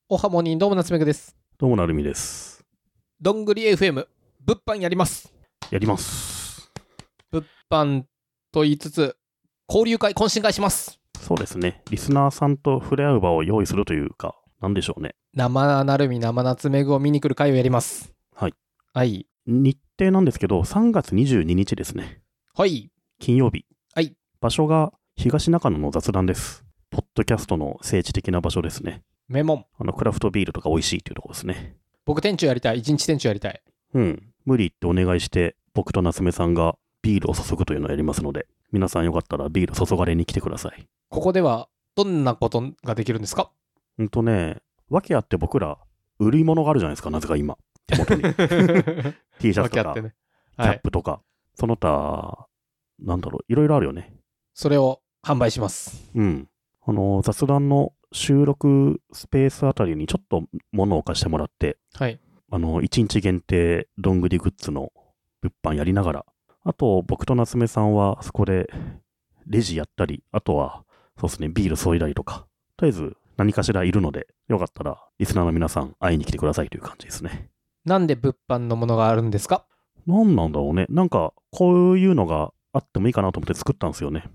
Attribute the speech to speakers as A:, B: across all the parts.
A: おはモニー、どうも夏目くです。
B: どうもなるみです。
A: どんぐり FM 物販やります。
B: やります。
A: 物販と言いつつ交流会懇親会します。
B: そうですね、リスナーさんと触れ合う場を用意するというか、なんでしょうね。
A: 生なるみ生夏目ぐを見に来る会をやります。
B: はい
A: はい。
B: 日程なんですけど、3月22日ですね。
A: はい。
B: 金曜日。
A: はい。
B: 場所が東中野の雑談です。ポッドキャストの聖地的な場所ですね。
A: 名門。
B: クラフトビールとか美味しいというところですね。
A: 僕店長やりたい。一日店長やりたい。
B: 無理ってお願いして、僕と夏目さんがビールを注ぐというのをやりますので、皆さんよかったらビール注がれに来てください。
A: ここではどんなことができるんですか？
B: 訳あって僕ら売り物があるじゃないですか、なぜか今手元にT シャツとか、
A: ね、
B: キャップとか、その他いろいろあるよね。
A: それを販売します。
B: 雑談の収録スペースあたりにちょっと物を貸してもらって、
A: はい、
B: 1日限定どんぐりグッズの物販やりながら、あと僕と夏目さんはそこでレジやったり、あとはそうですね、ビール添いだりとか、とりあえず何かしらいるので、よかったらリスナーの皆さん会いに来てくださいという感じですね。
A: なんで物販のものがあるんですか？
B: なんなんだろうね。なんかこういうのがあってもいいかなと思って作ったんですよね。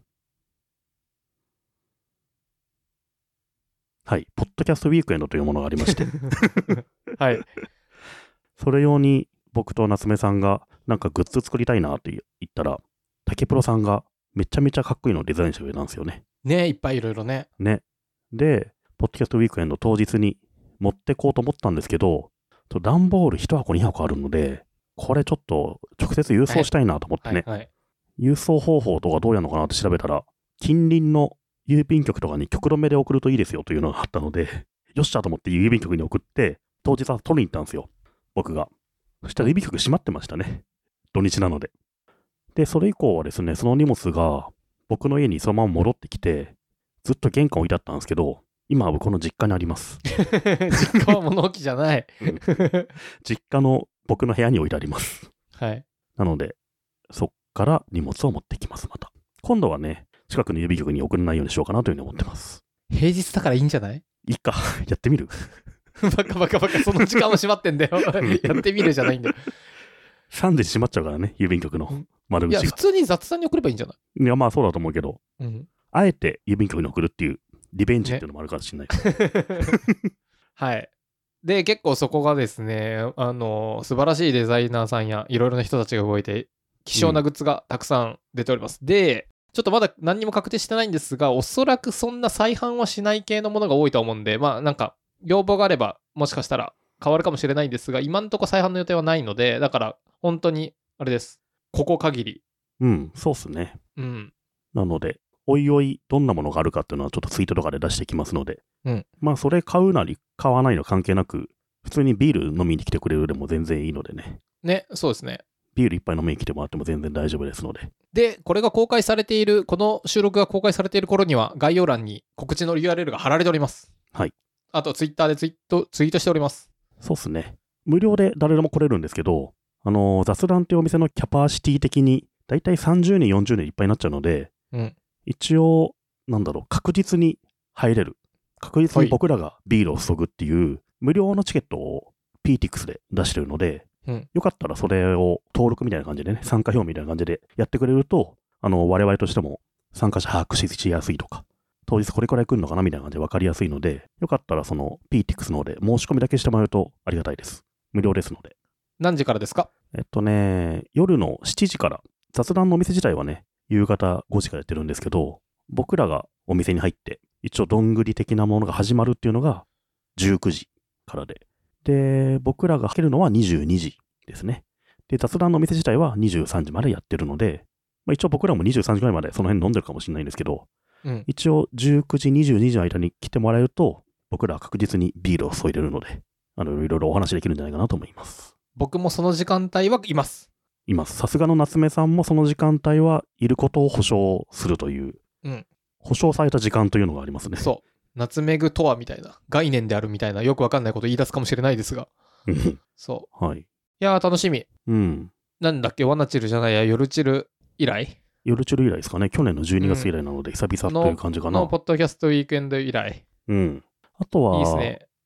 B: はい、ポッドキャストウィークエンドというものがありまして
A: はい。
B: それ用に僕と夏目さんがなんかグッズ作りたいなって言ったら、竹プロさんがめちゃめちゃかっこいいのをデザインしてくれたんですよね。
A: ね、いっぱいいろいろね。
B: ね。で、ポッドキャストウィークエンド当日に持ってこうと思ったんですけど、段ボール1箱2箱あるので、これちょっと直接郵送したいなと思ってね。
A: はいはい、
B: 郵送方法とかどうやるのかなって調べたら、近隣の郵便局とかに局留めで送るといいですよというのがあったので、よっしゃと思って郵便局に送って、当日は取りに行ったんですよ、僕が。そしたら郵便局閉まってましたね。土日なので。で、それ以降はですね、その荷物が僕の家にそのまま戻ってきて、ずっと玄関置いてあったんですけど、今は僕の実家にあります。
A: 実家は物置じゃない、
B: 実家の僕の部屋に置いてあります。
A: はい。
B: なので、そっから荷物を持ってきます、また。今度はね、近くの郵便局に送らないようにしようかなというふうに思ってます。
A: 平日だからいいんじゃない？
B: いいか、やってみる
A: バカ、その時間も閉まってんだよ。やってみるじゃないんだよ。
B: 3時閉まっちゃうからね、郵便局の窓口が。
A: いや、普通に雑談に送ればいいんじゃない？
B: いや、まあそうだと思うけど、あえて郵便局に送るっていう、リベンジっていうのもあるかもしれないから、ね。
A: はい。で、結構そこがですね、素晴らしいデザイナーさんやいろいろな人たちが動いて、希少なグッズがたくさん出ております。で、ちょっとまだ何にも確定してないんですが、おそらくそんな再販はしない系のものが多いと思うんで、まあなんか、要望があれば、もしかしたら変わるかもしれないんですが、今んとこ再販の予定はないので、だから、本当に、あれです。ここ限り。
B: そうっすね。なので、おいおい、どんなものがあるかっていうのはちょっとツイートとかで出してきますので、まあそれ買うなり買わないの関係なく、普通にビール飲みに来てくれるでも全然いいのでね。
A: ね、そうですね。
B: ビール一杯飲みに来てもらっても全然大丈夫ですので。
A: で、これが公開されている、この収録が公開されている頃には、概要欄に告知の URL が貼られております。
B: はい。
A: あと、ツイッターでツイートしております。
B: そうっすね。無料で誰でも来れるんですけど、雑談っていうお店のキャパシティ的に、だいたい30人、40人いっぱいになっちゃうので、一応、確実に入れる。確実に僕らがビールを注ぐっていう、無料のチケットを PTX で出してるので、よかったらそれを登録みたいな感じでね、参加表みたいな感じでやってくれると、我々としても参加者把握しやすいとか、当日これくらい来るのかなみたいな感じで分かりやすいので、よかったらその PTX の方で申し込みだけしてもらうとありがたいです。無料ですので。
A: 何時からですか？
B: 夜の7時から、雑談のお店自体はね、夕方5時からやってるんですけど、僕らがお店に入って、一応どんぐり的なものが始まるっていうのが19時からで、で、僕らが開けるのは22時ですね。で、雑談のお店自体は23時までやってるので、一応僕らも23時ぐらいまでその辺飲んでるかもしれないんですけど、一応19時、22時の間に来てもらえると、僕らは確実にビールを注いでるので、いろいろお話できるんじゃないかなと思います。
A: 僕もその時間帯はいます。
B: さすがの夏目さんもその時間帯はいることを保証するという、保証された時間というのがありますね。
A: そう。夏目具とはみたいな、概念であるみたいな、よくわかんないこと言い出すかもしれないですが。そう。
B: はい。
A: いやー、楽しみ。なんだっけ、ワナチルじゃないや、夜チル以来？
B: 夜チル以来ですかね。去年の12月以来なので、久々という感じかな。
A: のポッドキャストウィークエンド以来。
B: あとは、
A: いいですね。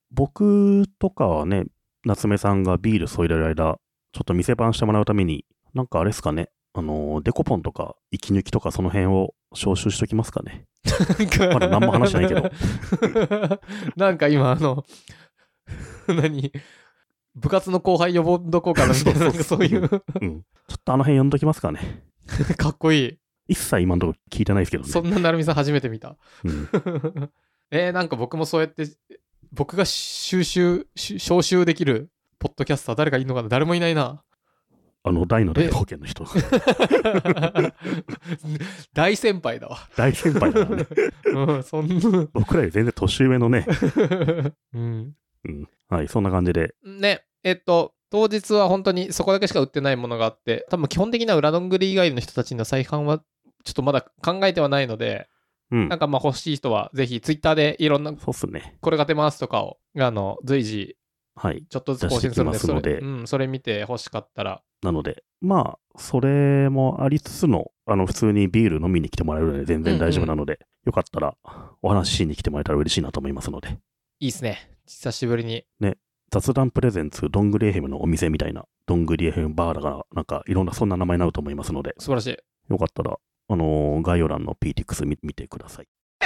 B: 僕とかはね、夏目さんがビール添えられる間、ちょっと店番してもらうために、なんかあれですかね、デコポンとか息抜きとかその辺を招集しときますかね。まだ何も話してないけど。
A: なんか今部活の後輩呼ぼんどこうかなみたいな、なんかそういう。
B: うん。ちょっとあの辺呼んどきますかね。
A: かっこいい。
B: 一切今のところ聞いてないですけどね。
A: そんな成美さん初めて見た。
B: うん、
A: なんか僕もそうやって、僕が招集できるポッドキャスター誰かいるのかな。誰もいないな。
B: 大の大冒険の人。
A: 大先輩だわ。
B: 大先輩だからね。
A: そんな
B: 僕らより全然年上のね。
A: うん。
B: はい、そんな感じで。
A: ね、当日は本当にそこだけしか売ってないものがあって、多分基本的な裏どんぐり以外の人たちの再販はちょっとまだ考えてはないので、なんかまあ欲しい人はぜひツイッターでいろんな、
B: そうっすね。
A: これが出ますとかを、随時、ちょっとずつ更新する
B: ので、
A: それ見て欲しかったら。
B: なので、まあ、それもありつつの、普通にビール飲みに来てもらえるので全然大丈夫なので、よかったらお話ししに来てもらえたら嬉しいなと思いますので。
A: いいっすね。久しぶりに。
B: ね。雑談プレゼンツどんぐり FM のお店みたいな、どんぐり FM バーだから、なんかいろんなそんな名前になると思いますので、
A: 素晴らしい。
B: よかったら、概要欄の PTX 見てください。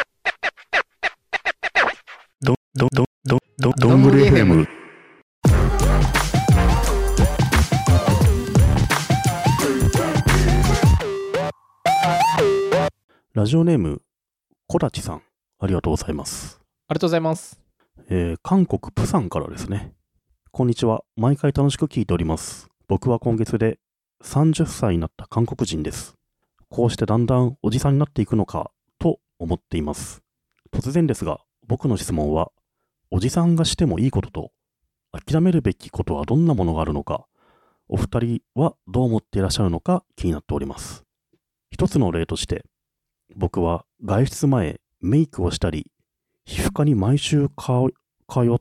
B: どんぐり FM。ラジオネーム、こだちさん、ありがとうございます。
A: ありがとうございます。
B: 韓国プサンからですね。こんにちは。毎回楽しく聞いております。僕は今月で30歳になった韓国人です。こうしてだんだんおじさんになっていくのかと思っています。突然ですが、僕の質問は、おじさんがしてもいいことと、諦めるべきことはどんなものがあるのか、お二人はどう思っていらっしゃるのか気になっております。一つの例として、僕は外出前、メイクをしたり、皮膚科に毎週通って、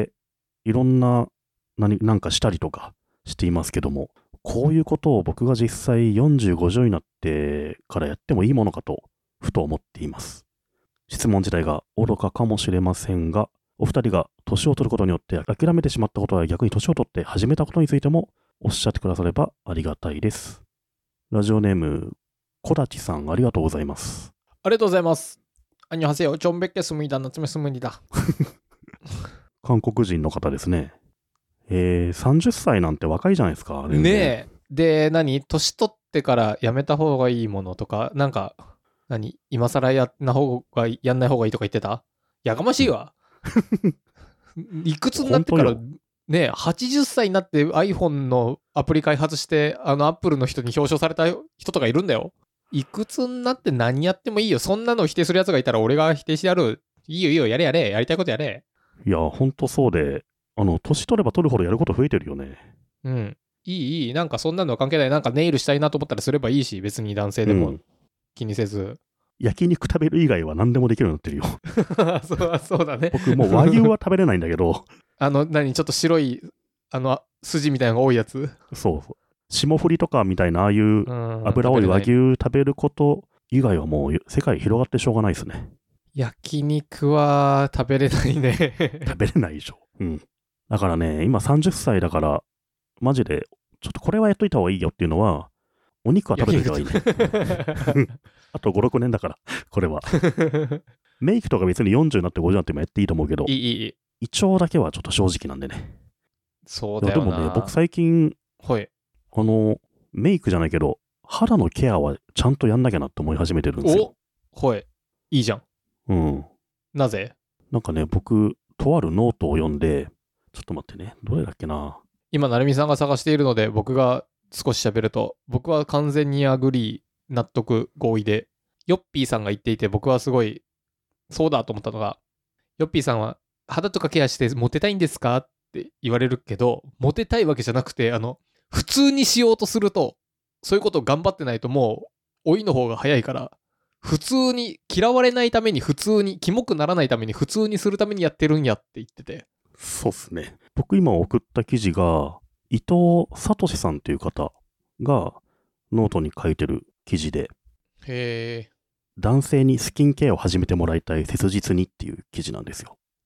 B: いろんななんかしたりとかしていますけども、こういうことを僕が実際40、50になってからやってもいいものかと、ふと思っています。質問自体が愚かかもしれませんが、お二人が年を取ることによって諦めてしまったことや逆に年を取って始めたことについてもおっしゃってくださればありがたいです。ラジオネーム、こだちさんありがとうございます。
A: ありがとうございます。안녕하세요。좀뵙겠습니다。夏目すむにだ。
B: 韓国人の方ですね。30歳なんて若いじゃないですか。
A: ねえ。で、年取ってからやめた方がいいものとか、なんか、今更やんない方がいいとか言ってた？やかましいわ。いくつになってから、ね、80歳になって iPhone のアプリ開発して、Apple の人に表彰された人とかいるんだよ。いくつになって何やってもいいよ。そんなの否定するやつがいたら俺が否定してやる。いいよ、やれ、やりたいことやれ。
B: いや、ほんとそうで、年取れば取るほどやること増えてるよね。
A: うん。いい。なんかそんなの関係ない。なんかネイルしたいなと思ったらすればいいし、別に男性でも気にせず。
B: 焼肉食べる以外は何でもできるようになってる
A: よ。そうだね。
B: 僕もう和牛は食べれないんだけど。
A: ちょっと白い、筋みたいなのが多いやつ。
B: そう。霜降りとかみたいなああいう脂多い和牛食べること以外はもう世界広がってしょうがないですね。
A: 焼肉は食べれないね。
B: 食べれないでしょ。うん。だからね、今30歳だから、マジで、ちょっとこれはやっといた方がいいよっていうのは、お肉は食べておいた方がいいね。あと5、6年だから、これは。メイクとか別に40になって50になってもやっていいと思うけど、
A: いい。
B: 胃腸だけはちょっと正直なんでね。
A: そうだよな。
B: でもね、僕最近、
A: はい。
B: メイクじゃないけど、肌のケアはちゃんとやんなきゃなって思い始めてるんですよ。
A: はい。いいじゃん。
B: うん。
A: なぜ？
B: なんかね、僕、とあるノートを読んで、ちょっと待ってね、どれだっけな。
A: 今、成美さんが探しているので、僕が少し喋ると、僕は完全にアグリー、納得、合意で、ヨッピーさんが言っていて、僕はすごい、そうだと思ったのが、ヨッピーさんは、肌とかケアしてモテたいんですかって言われるけど、モテたいわけじゃなくて、普通にしようとすると、そういうことを頑張ってないともう、老いの方が早いから、普通に、嫌われないために普通に、キモくならないために普通にするためにやってるんやって言ってて。
B: そうっすね。僕今送った記事が、伊藤聡さんという方がノートに書いてる記事で、
A: へー。
B: 男性にスキンケアを始めてもらいたい切実にっていう記事なんですよ。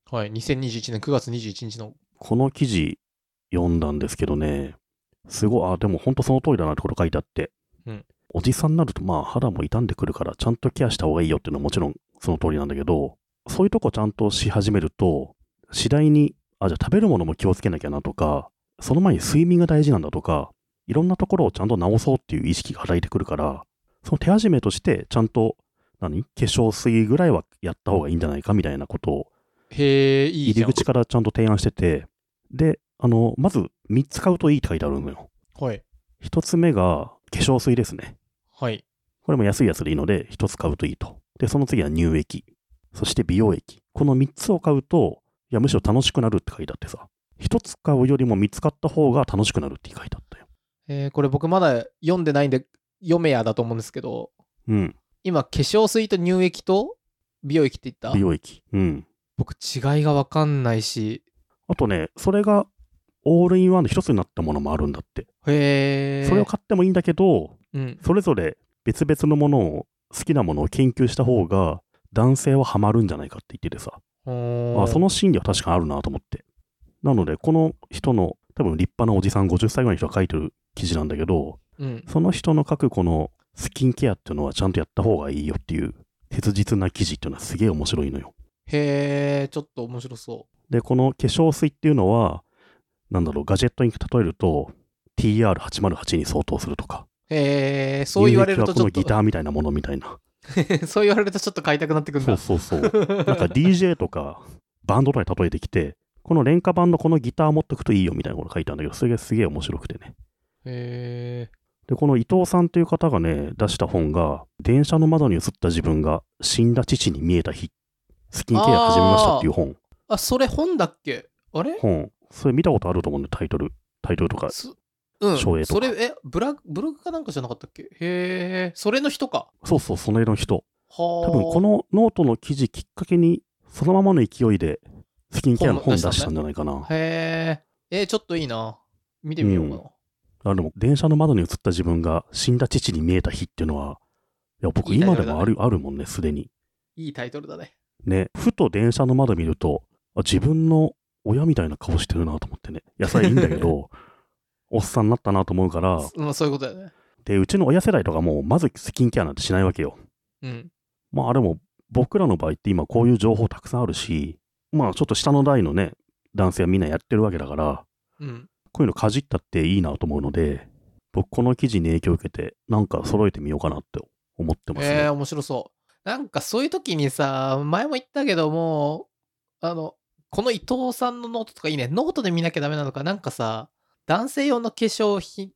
A: はい。2021年9月21日の。
B: この記事読んだんですけどね、すごい、でも本当その通りだなってこと書いてあって、
A: うん、
B: おじさんになるとまあ肌も傷んでくるからちゃんとケアした方がいいよっていうのはもちろんその通りなんだけど、そういうとこちゃんとし始めると、次第に、じゃあ食べるものも気をつけなきゃなとか、その前に睡眠が大事なんだとか、いろんなところをちゃんと直そうっていう意識が働いてくるから、その手始めとしてちゃんと、化粧水ぐらいはやった方がいいんじゃないかみたいなことを、
A: いいじゃん。
B: 入り口からちゃんと提案してて、で、まず3つ買うといいって書いてあるのよ。
A: はい。
B: 1つ目が化粧水ですね。
A: はい。
B: これも安いやつでいいので、1つ買うといいと。で、その次は乳液。そして美容液。この3つを買うと、いや、むしろ楽しくなるって書いてあってさ。1つ買うよりも3つ買った方が楽しくなるって書いてあったよ。
A: これ僕まだ読んでないんで、読めやだと思うんですけど、
B: うん。
A: 今、化粧水と乳液と美容液って言った？
B: 美容液。うん。
A: 僕、違いがわかんないし。
B: あとね、それがオールインワンの一つになったものもあるんだって。
A: へー。
B: それを買ってもいいんだけど、
A: うん、
B: それぞれ別々のものを、好きなものを研究した方が、男性はハマるんじゃないかって言っててさ。その心理は確かにあるなと思って。なので、この人の、多分立派なおじさん50歳ぐらいの人が書いてる記事なんだけど、
A: うん、
B: その人の書くこのスキンケアっていうのはちゃんとやった方がいいよっていう切実な記事っていうのはすげえ面白いのよ。
A: へー、ちょっと面白そう。
B: で、この化粧水っていうのは、ガジェットに例えると TR808 に相当するとか。
A: そう言われるとちょっと。
B: このギターみたいなものみたいな。
A: そう言われるとちょっと買いたくなってくるんだ。
B: そう。なんか DJ とかバンドとかに例えてきて、この廉価版のこのギター持ってくといいよみたいなこと書いてあるんだけど、それがすげえ面白くてね。で、この伊藤さんという方がね、出した本が、電車の窓に映った自分が死んだ父に見えた日、スキンケア始めましたっていう本。
A: それ本だっけ？あれ？
B: 本。それ見たことあると思うんで、タイトルとか、
A: うん。
B: 照英とか。
A: それ、ブログかなんかじゃなかったっけ？へー、それの人か。
B: そう、その絵の人。
A: 多
B: 分このノートの記事きっかけに、そのままの勢いで、スキンケアの本出したんじゃないかな。
A: へー。ちょっといいな。見てみようかな。
B: でも、電車の窓に映った自分が死んだ父に見えた日っていうのは、いや、僕今でもあるもんね、すでに。
A: いいタイトルだね。
B: ね、ふと電車の窓見ると、自分の親みたいな顔してるなと思ってね。野菜いいんだけど、おっさんになったなと思うから。
A: そういうことだよね。
B: で、うちの親世代とかも、まずスキンケアなんてしないわけよ。
A: うん。
B: でも、僕らの場合って今こういう情報たくさんあるし、ちょっと下の代のね、男性はみんなやってるわけだから、
A: うん。
B: こういうのかじったっていいなと思うので、僕この記事に影響を受けて、なんか揃えてみようかなって思ってますね。
A: 面白そう。なんかそういう時にさ、前も言ったけども、この伊藤さんのノートとかいいね。ノートで見なきゃダメなのか。なんかさ、男性用の化粧品って、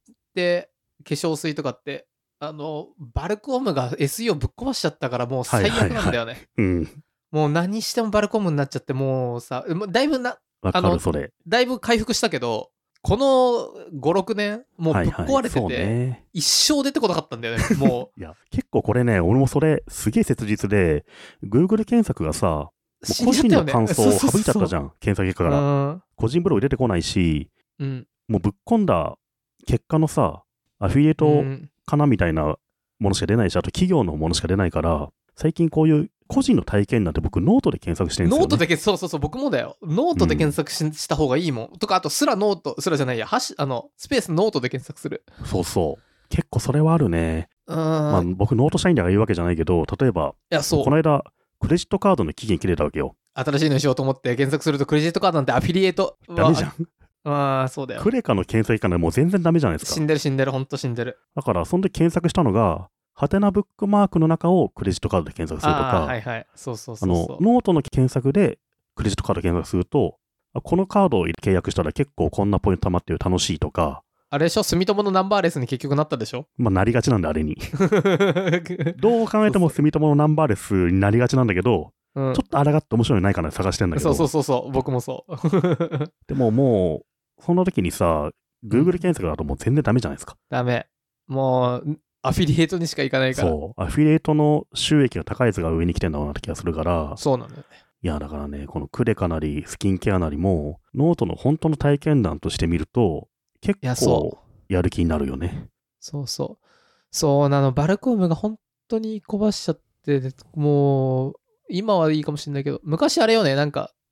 A: 化粧水とかって、バルコムが SE をぶっ壊しちゃったからもう最悪なんだよね。もう何してもバルコムになっちゃって、もうさ、だいぶだいぶ回復したけど、この5、6年、もうぶっ壊れてて、一生出てこなかったんだよね、もう。
B: いや、結構これね、俺もそれ、すげえ切実で、Google 検索がさ、個人の感想を省いちゃったじゃん、検索結果から。個人ブログ出てこないし、もうぶっ込んだ結果のさ、アフィリエイトかなみたいなものしか出ないし、あと企業のものしか出ないから、最近こういう個人の体験なんて僕ノートで検索してるんですよ、ね。
A: ノートでそう、僕もだよ。ノートで検索した方がいいもん。とか、あとノート、じゃないや、スペースノートで検索する。
B: そう。結構それはあるね。僕ノート社員だから言うわけじゃないけど、例えば、この間、クレジットカードの期限切れたわけよ。
A: 新しいのにしようと思って検索すると、クレジットカードなんてアフィリエイト。
B: ダメじゃん。
A: そうだよ。
B: クレカの検索からもう全然ダメじゃないですか。
A: 死んでる、ほんと死んでる。
B: だから、その時検索したのが、ハテナブックマークの中をクレジットカードで検索するとか、
A: そう。
B: ノートの検索でクレジットカード検索すると、このカードを契約したら結構こんなポイント貯まってる楽しいとか。
A: あれでしょ、住友のナンバーレスに結局なったでしょ。
B: なりがちなんで、あれに。どう考えても住友のナンバーレスになりがちなんだけど、ちょっと抗って面白いのないかなって探してんだけど。
A: そう、僕もそう。
B: でももう、その時にさ、Google 検索だともう全然ダメじゃないですか。
A: ダメ。もう、アフィリエイトにしか行かないから。
B: そう。アフィリエイトの収益が高いやつが上に来てんだろうなって気がするから。
A: そうなんだよね。
B: いや、だからね、このクレカなり、スキンケアなりも、ノートの本当の体験談として見ると、結構やる気になるよね。
A: そうなの。バルコムが本当に壊しちゃって、もう、今はいいかもしれないけど、昔あれよね、なんか、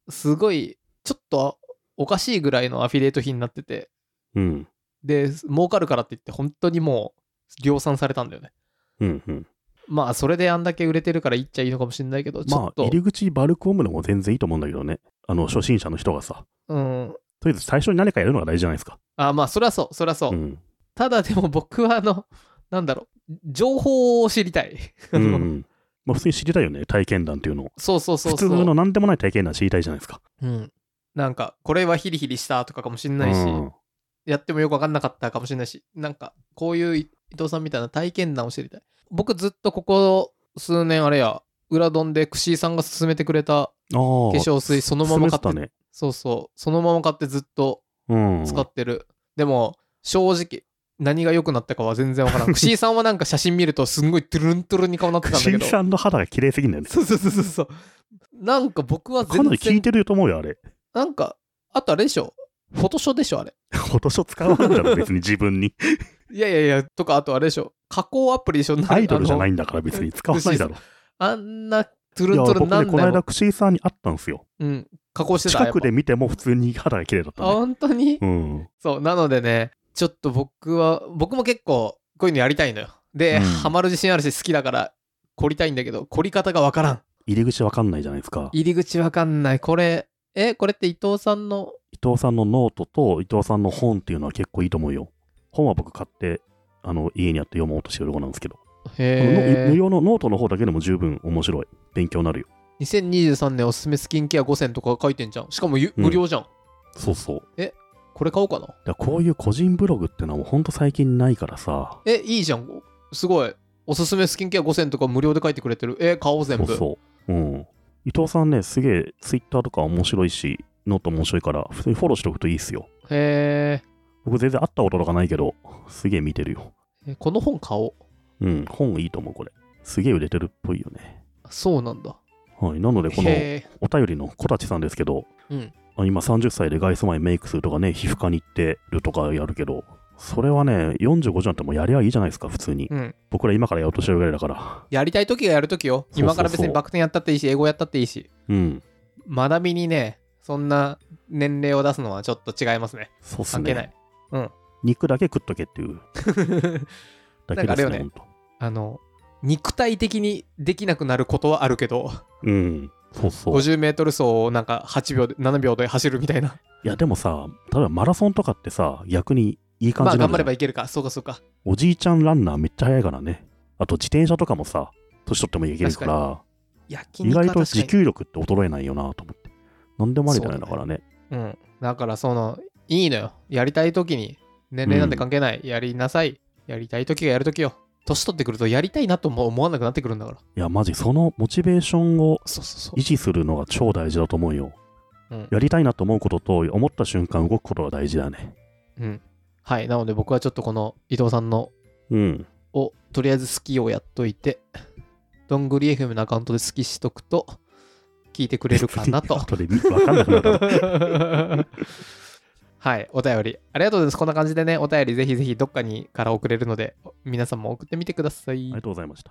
A: すごい、ちょっとおかしいぐらいのアフィリエイト費になってて、
B: うん。
A: で、儲かるからって言って、本当にもう量産されたんだよね。
B: うんうん。
A: まあ、それであんだけ売れてるから言っちゃいいのかもしれないけど、ちょ
B: まあ、
A: っと。
B: 入り口バルクオムでも全然いいと思うんだけどね。初心者の人がさ。
A: うん。
B: とりあえず最初に何かやるのが大事じゃないですか。
A: まあ、そりゃそう、そりゃそう。
B: うん。
A: ただでも僕はなんだろう、情報を知りたい。
B: うん。まあ、普通に知りたいよね、体験談っていうのを。
A: そうそうそうそう。
B: 普通の何でもない体験談知りたいじゃないですか。
A: うん。なんか、これはヒリヒリしたとかかもしれないし、やってもよくわかんなかったかもしれないし、なんか、こういう伊藤さんみたいな体験談を知りたい。僕ずっとここ数年あれや、裏ドンでクシーさんが勧めてくれた化粧水そのまま買って、
B: ね、
A: そうそう、そのまま買ってずっと使ってる。でも、正直、何が良くなったかは全然わからん。クシーさんはなんか写真見るとすんごいトゥルントゥルンに顔になってたんだけど。
B: クシーさんの肌が綺麗すぎんだよね。
A: そうそうそうそう。なんか僕は全然。
B: かなり効いてると思うよ、あれ。
A: なんか、あとあれでしょ、フォトショーでしょ、あれ。
B: フォトショー使わないんだろ、別に自分に。
A: いや、とか、あとあれでしょ、加工アプリでしょ、
B: アイドルじゃないんだから別に使わないだろ。
A: あんなトゥルントゥルンなんだよ。
B: 僕ね、この間クシーさんに会ったんですよ。
A: うん。加工してた。
B: 近くで見ても普通に肌が綺麗だった、ね。
A: 本当に？
B: うん。
A: そう、なのでね、ちょっと僕も結構こういうのやりたいのよ。で、ハマる自信あるし好きだから凝りたいんだけど、凝り方がわからん。
B: 入り口わかんないじゃないですか。
A: 入り口わかんない。これって伊藤さんの
B: ノートと伊藤さんの本っていうのは結構いいと思うよ。本は僕買って家にあって読もうとしてるとこなんですけど。無料のノートの方だけでも十分面白い。勉強になるよ。
A: 2023年おすすめスキンケア5選とか書いてんじゃん。しかも無料じゃん。
B: そうそう。
A: これ買おうかな。
B: こういう個人ブログってのはもうほんと最近ないからさ。
A: いいじゃん。すごい。おすすめスキンケア5選とか無料で書いてくれてる。買おう全部。
B: そう。伊藤さんね、すげえツイッターとか面白いし、ノート面白いから、普通にフォローしておくといいっすよ。僕全然会ったこととかないけど、すげえ見てるよ。
A: この本買お
B: う。本いいと思う、これ。すげえ売れてるっぽいよね。
A: そうなんだ。
B: はい。なので、このお便りの小立さんですけど、今30歳で外出前メイクするとかね、皮膚科に行ってるとかやるけど、それはね、45時なんてもうやりゃいいじゃないですか、普通に。僕ら今からやろうとしてるぐらいだから。
A: やりたい時がやる時よ。今から別にバク転やったっていいし、英語やったっていいし。学びにね、そんな年齢を出すのはちょっと違いますね。
B: そうっすね。
A: 関係ない。
B: 肉だけ食っとけっていう。だけですね、
A: ほんと。肉体的にできなくなることはあるけど。
B: そうそう。
A: 50メートル走をなんか8秒で、7秒で走るみたいな。
B: いや、でもさ、例えばマラソンとかってさ、逆にいい感じなんだ。
A: 頑張ればいけるか。そうか。
B: おじいちゃんランナーめっちゃ速いからね。あと自転車とかもさ、年取ってもいけるから、意外と持久力って衰えないよなと思って。なんでもありじゃないんだからね。
A: だからいいのよ。やりたい時に、年齢なんて関係ない。やりなさい。やりたい時がやる時よ。年取ってくるとやりたいなとも思わなくなってくるんだから。
B: いや、マジそのモチベーションを維持するのが超大事だと思うよ。やりたいなと思うことと、思った瞬間動くことが大事だね。
A: はい。なので僕はちょっとこの伊藤さんの、をとりあえず好きをやっといて、どんぐり FM のアカウントで好きしとくと、聞いてくれるかなと。
B: 後で分かんなくなる。
A: はい、お便りありがとうございます。こんな感じでね、お便りぜひぜひどっかにから送れるので、皆さんも送ってみてください。あり
B: がとうございました。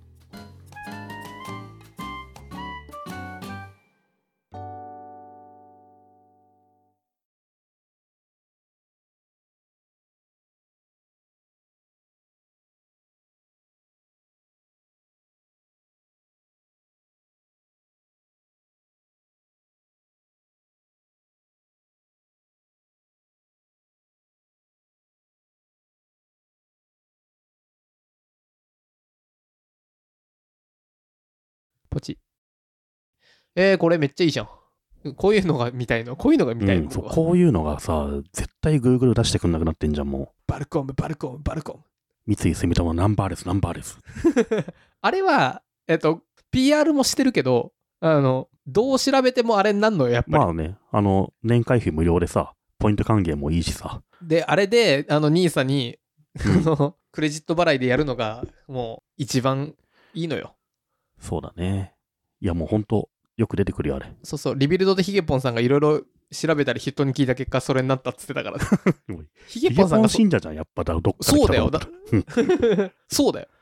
A: ポチ。これめっちゃいいじゃん。こういうのが見たいの。こういうのが見たいの。
B: そう、こういうのがさ、絶対 Google 出してくんなくなってんじゃん、もう。
A: バルコム。
B: 三井住友ナンバーレス。
A: あれは、PR もしてるけど、どう調べてもあれになんのよ、やっぱり。
B: まあね、年会費無料でさ、ポイント還元もいいしさ。
A: で、あれで、NISA に、クレジット払いでやるのが、もう、一番いいのよ。
B: そうだね。いや、もうほんと、よく出てくるよ、あれ。
A: そう、リビルドでヒゲポンさんがいろいろ調べたり、人に聞いた結果、それになったっつってたからね。
B: ヒゲポンさんが信者じゃん、やっぱどっかで。
A: そうだよ。そうだよ。